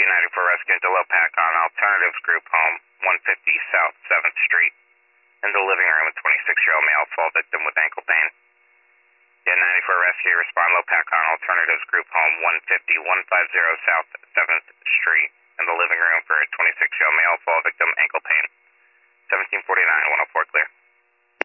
94 Rescue into Lopac on Alternatives Group Home, 150 South 7th Street. In the living room, a 26-year-old male fall victim with ankle pain. 94 Rescue, respond Lopac on Alternatives Group Home, 150 South 7th Street. In the living room for a 26-year-old male fall victim, ankle pain. 1749, 104 clear.